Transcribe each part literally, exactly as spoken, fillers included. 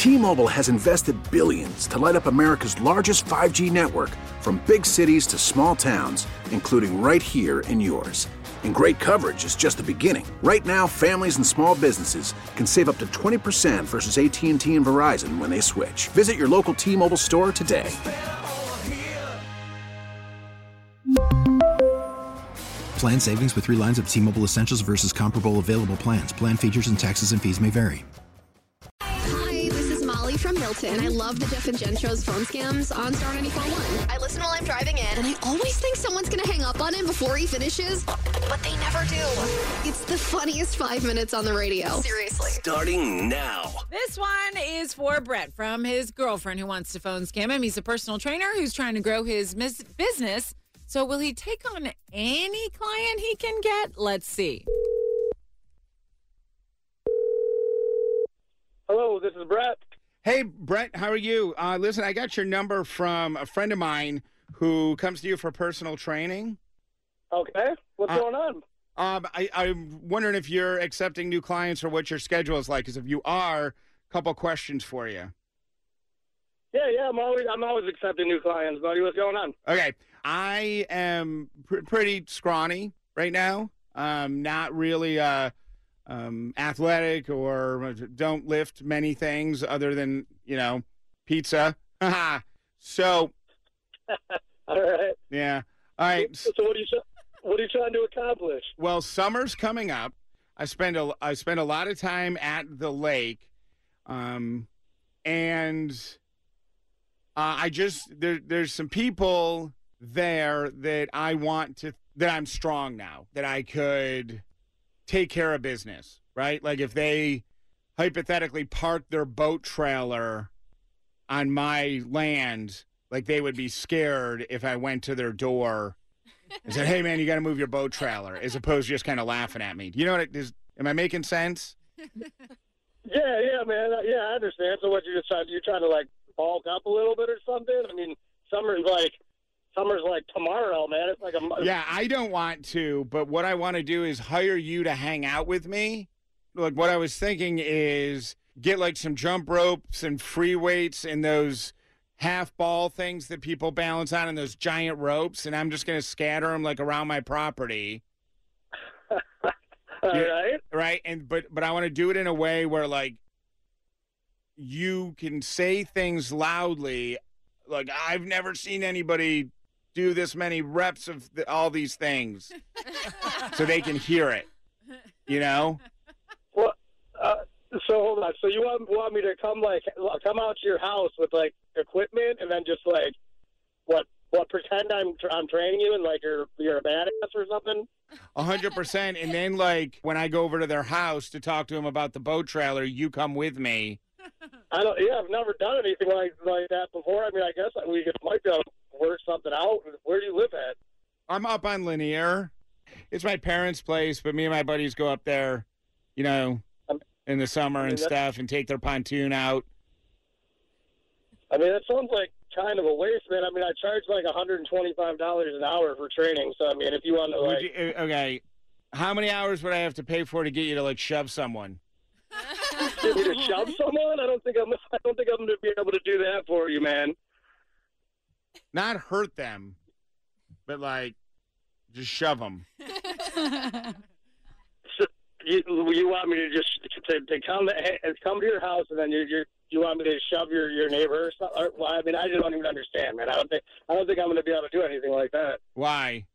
T-Mobile has invested billions to light up America's largest five G network, from big cities to small towns, including right here in yours. And great coverage is just the beginning. Right now, families and small businesses can save up to twenty percent versus A T and T and Verizon when they switch. Visit your local T-Mobile store today. Plan savings with three lines of T-Mobile Essentials versus comparable available plans. Plan features and taxes and fees may vary. Hi, this is Molly from Milton. I love the Jeff and Jen show's phone scams on Star ninety-four point one. I listen while I'm driving in, and I always think someone's going to hang up on him before he finishes, but they never do. It's the funniest five minutes on the radio. Seriously. Starting now. This one is for Brett from his girlfriend who wants to phone scam him. He's a personal trainer who's trying to grow his mis- business. So will he take on any client he can get? Let's see. Hello, this is Brett. Hey, Brett, how are you? Uh, listen, I got your number from a friend of mine who comes to you for personal training. Okay, what's Uh, going on? Um, I, I'm wondering if you're accepting new clients or what your schedule is like, because if you are, a couple questions for you. Yeah, yeah, I'm always I'm always accepting new clients, buddy. What's going on? Okay, I am pr- pretty scrawny right now. Um, not really uh, um, athletic or don't lift many things other than, you know, pizza. So, All right. yeah. All right. So what are you what are you trying to accomplish? Well, summer's coming up. I spend a I spend a lot of time at the lake, um, and uh, I just there there's some people there that I want to that I'm strong now, that I could take care of business, right? Like if they hypothetically parked their boat trailer on my land, like they would be scared if I went to their door and said, "Hey, man, you got to move your boat trailer," as opposed to just kind of laughing at me. Do you know what it is? Am I making sense? Yeah, yeah, man. Yeah, I understand. So what, you just trying, you're trying to, like, bulk up a little bit or something? I mean, summer's like, summer's like tomorrow, man. It's like a month. Yeah, I don't want to, but what I want to do is hire you to hang out with me. Like, what I was thinking is get, like, some jump ropes and free weights and those half ball things that people balance on and those giant ropes, and I'm just going to scatter them, like, around my property. All Yeah, right. right, and but but I want to do it in a way where, like, you can say things loudly, like, I've never seen anybody do this many reps of the, all these things, so they can hear it. You know? Well, uh, so hold on. So you want want me to come like come out to your house with like equipment and then just like what what pretend I'm I'm training you and like you're you're a badass or something? A hundred percent. And then, like, when I go over to their house to talk to them about the boat trailer, you come with me. I don't. Yeah, I've never done anything like like that before. I mean, I guess we could, might be able to work something out. Where do you live at? I'm up on Lanier. It's my parents' place, but me and my buddies go up there, you know, in the summer I mean, and stuff, and take their pontoon out. I mean, that sounds like kind of a waste, man. I mean, I charge like one hundred twenty-five dollars an hour for training. So, I mean, if you want to, Would like... you, okay, how many hours would I have to pay for to get you to, like, shove someone? Get me to shove someone? I don't think I'm I don't think I'm going to be able to do that for you, man. Not hurt them, but, like, just shove them. So you, you want me to just to, to come to, come to your house and then you you you want me to shove your, your neighbor or something? Or, well, I mean, I just don't even understand, man. I don't think I don't think I'm going to be able to do anything like that. Why?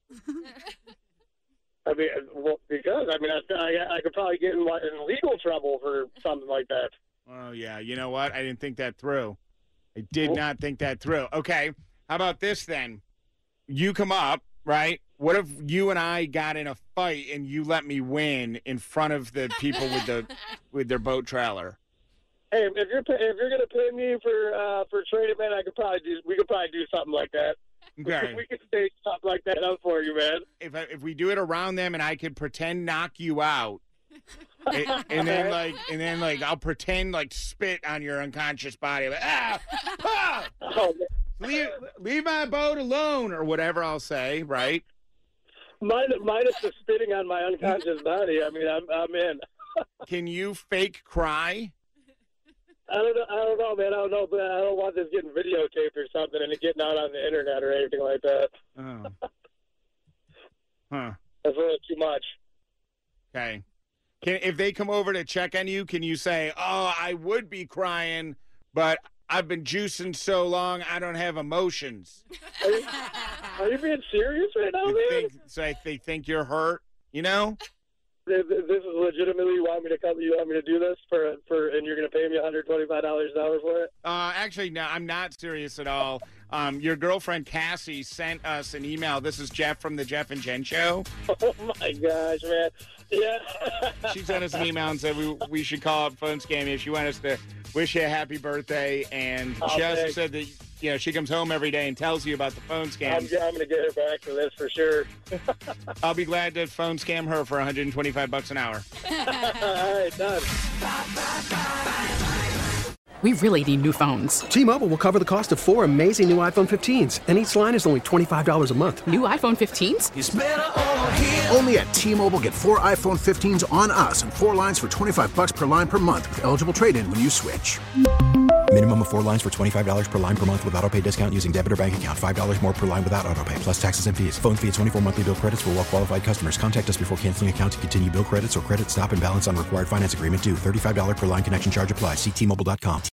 I mean, well, because I mean, I, I, I could probably get in, in legal trouble for something like that. Oh, yeah. You know what? I didn't think that through. I did not think that through. Okay. How about this then? You come up, right? What if you and I got in a fight and you let me win in front of the people with the with their boat trailer? Hey, if you're if you're gonna pay me for uh, for training, man, I could probably do. We could probably do something like that. Okay. We could stage something like that up for you, man. If I, if we do it around them and I could pretend knock you out, and, and then like and then like I'll pretend like spit on your unconscious body, like ah, ah! Oh, leave leave my boat alone or whatever I'll say, right? minus, minus the spitting on my unconscious body. I mean, I'm I'm in. Can you fake cry? I don't know. I don't know, man. I don't know, but I don't want this getting videotaped or something and it getting out on the internet or anything like that. Oh. Huh. That's a little too much. Okay. Can, if they come over to check on you, can you say, oh, I would be crying, but I've been juicing so long, I don't have emotions. Are you, are you being serious right now, You man? think, so if they think you're hurt, you know? This this is legitimately, you want me to come, you want me to do this for, for, and you're going to pay me one hundred twenty-five dollars an hour for it? Uh, actually, no, I'm not serious at all. Um, your girlfriend, Cassie, sent us an email. This is Jeff from the Jeff and Jen Show. Oh, my gosh, man. Yeah. She sent us an email and said we, we should call up Phone Scam if she wants us to wish you a happy birthday. And Oh, she also thanks. said that, you know, she comes home every day and tells you about the phone I'm, scam. I'm going to get her back for this for sure. I'll be glad to phone scam her for one hundred twenty-five bucks an hour. All right, done. We really need new phones. T-Mobile will cover the cost of four amazing new iPhone fifteens, and each line is only twenty-five dollars a month. New iPhone fifteens? Only at T-Mobile, get four iPhone fifteens on us and four lines for twenty-five bucks per line per month with eligible trade-in when you switch. Minimum of four lines for twenty-five dollars per line per month with autopay discount using debit or bank account. five dollars more per line without autopay, plus taxes and fees. Phone fee at twenty-four monthly bill credits for well-qualified customers. Contact us before canceling account to continue bill credits or credit stop and balance on required finance agreement due. thirty-five dollars per line connection charge applies. See T Mobile dot com.